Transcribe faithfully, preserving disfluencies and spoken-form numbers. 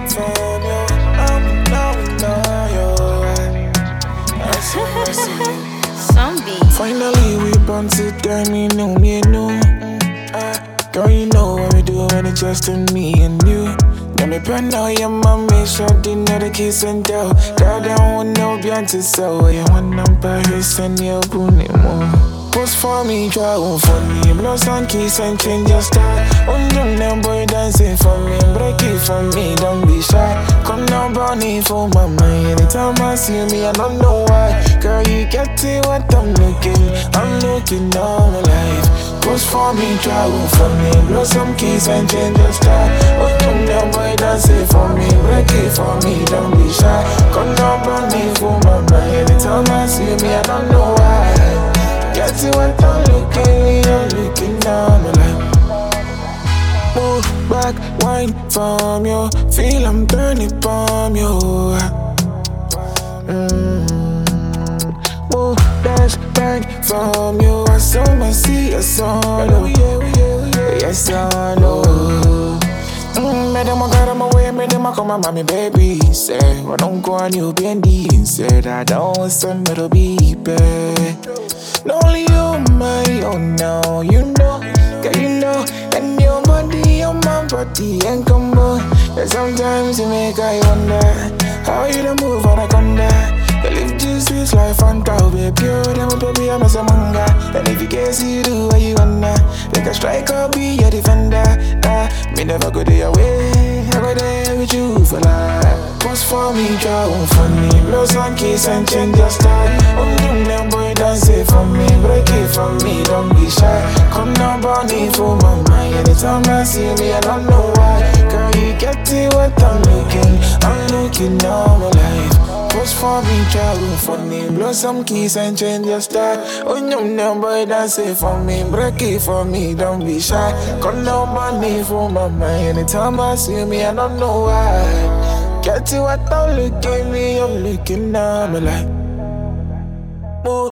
from you. I'm knowing know you. I see, I see. Zombie. Finally, we born to die, me know, me know. Uh, girl, you know what we do when it's just me and you. Let me pen out your mommy, sure didn't know the kiss and tell. God, I don't want no Beyonce, so you want number, his and your booty more. Post for me, try one for me. Blow some kiss and change your style. On them boy dancing for me, break it for me, don't be shy. Come now, Bonnie, for my mind. Anytime I see me, I don't know why. Girl, you get to what I'm looking. I'm looking all my life. Post for me, try one for me. Blow some kiss and change your style. On them boy dancing for me, break it for me, don't be shy. Come now, Bonnie, for my mind. Anytime I see me, I don't know why. Get to what I'm looking, you're looking down my line. Move back, wine from you. Feel I'm burning from you. Mm. Move, dash, bang from you. I saw my see, I saw no. Yes, I know. Mm, made them a got them away, made them a come and mommy baby. Say, well, don't go on you, bendy. Said I don't want some little baby. Not only you, my own now, you know, girl, you know, and your body, your my body, and come on. And sometimes you make I wonder how you don't move on a conda. Girl, if juice is like Fanta, be pure, then baby, I'm a manga. And if you guess you do what you wanna, like a striker, be your defender. Ah, me never go the away, I go there with you for life. Post for me, draw one for me, blow some kiss and change your style. On them boy dance it for me, break it for me, don't be shy. Come now, Bonnie, for my mind. Anytime I see me, I don't know why. Girl, you get to what I'm looking, I'm looking all my life. Post for me, try one for me, blow some kiss and change your style. On them boy dance it for me, break it for me, don't be shy. Come now, Bonnie, for my mind. Anytime I see me, I don't know why. Get to what I'm looking, me, I'm looking now, I'm like.